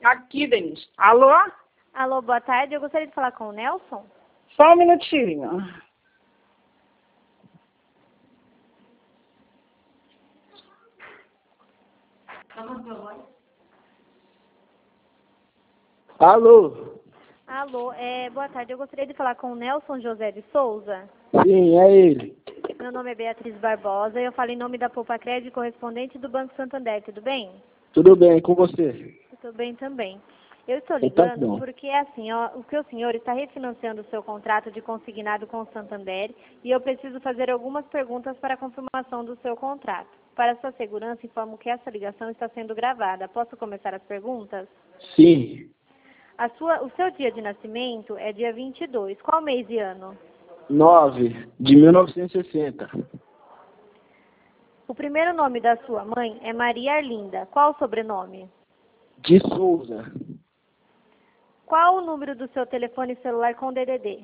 Aqui, Denise. Alô? Alô, boa tarde. Eu gostaria de falar com o Nelson. Só um minutinho. Alô? Alô, boa tarde. Eu gostaria de falar com o Nelson José de Souza. Sim, é ele. Meu nome é Beatriz Barbosa e eu falo em nome da Poupa Crédito, correspondente do Banco Santander. Tudo bem? Tudo bem, com você? Tudo bem também. Eu estou Então, ligando bom. porque, assim, o que o senhor está refinanciando o seu contrato de consignado com o Santander e eu preciso fazer algumas perguntas para a confirmação do seu contrato. Para sua segurança, informo que essa ligação está sendo gravada. Posso começar as perguntas? Sim, O seu dia de nascimento é dia 22. Qual mês e ano? 9 de 1960. O primeiro nome da sua mãe é Maria Arlinda. Qual o sobrenome? De Souza. Qual o número do seu telefone celular com DDD?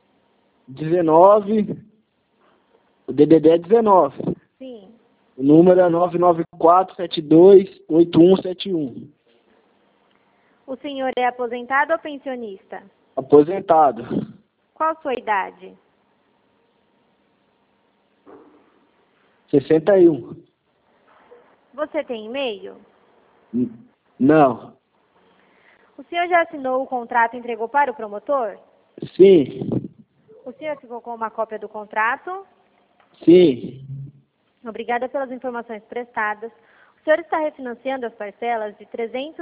19. O DDD é 19. Sim. O número é 994728171. O senhor é aposentado ou pensionista? Aposentado. Qual a sua idade? 61. Você tem e-mail? Não. O senhor já assinou o contrato e entregou para o promotor? Sim. O senhor ficou com uma cópia do contrato? Sim. Obrigada pelas informações prestadas. O senhor está refinanciando as parcelas de R$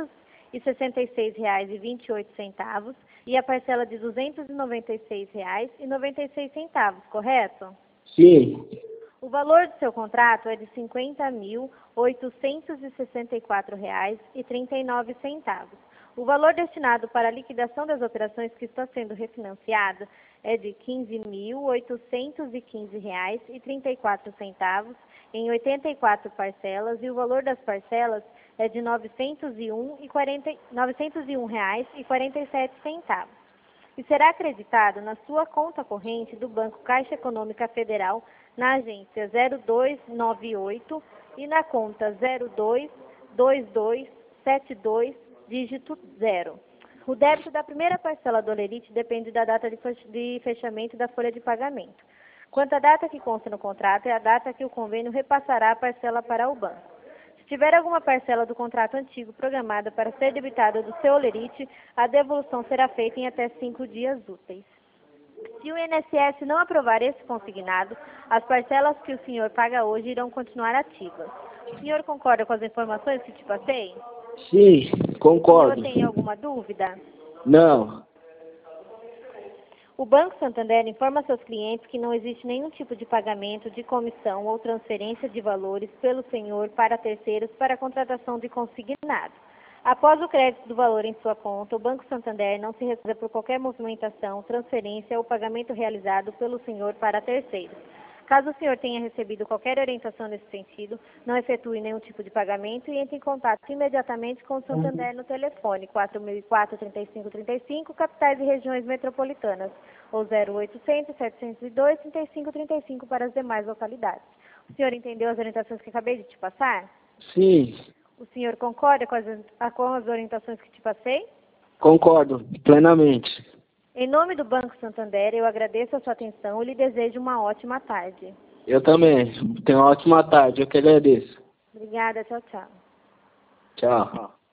366,28 e a parcela de R$ 296,96, correto? Sim. O valor do seu contrato é de R$ 50.864,39. O valor destinado para a liquidação das operações que está sendo refinanciada é de R$ 15.815,34 em 84 parcelas e o valor das parcelas é de R$ 901,47 e será acreditado na sua conta corrente do Banco Caixa Econômica Federal na agência 0298 e na conta 022272 dígito 0. O débito da primeira parcela do Olerite depende da data de fechamento da folha de pagamento. Quanto à data que consta no contrato, é a data que o convênio repassará a parcela para o banco. Se tiver alguma parcela do contrato antigo programada para ser debitada do seu Olerite, a devolução será feita em até 5 dias úteis. Se o INSS não aprovar esse consignado, as parcelas que o senhor paga hoje irão continuar ativas. O senhor concorda com as informações que te passei? Sim, O concordo. senhor tem alguma dúvida? Não. O Banco Santander informa seus clientes que não existe nenhum tipo de pagamento de comissão ou transferência de valores pelo senhor para terceiros para a contratação de consignado. Após o crédito do valor em sua conta, o Banco Santander não se responde por qualquer movimentação, transferência ou pagamento realizado pelo senhor para terceiros. Caso o senhor tenha recebido qualquer orientação nesse sentido, não efetue nenhum tipo de pagamento e entre em contato imediatamente com o Santander no telefone 4004-3535, capitais e regiões metropolitanas, ou 0800-702-3535 para as demais localidades. O senhor entendeu as orientações que acabei de te passar? Sim, O senhor concorda com as orientações que te passei? concordo plenamente. Em nome do Banco Santander, eu agradeço a sua atenção e lhe desejo uma ótima tarde. Eu também. Tenha uma ótima tarde. Eu que agradeço. Obrigada, tchau, tchau. Tchau.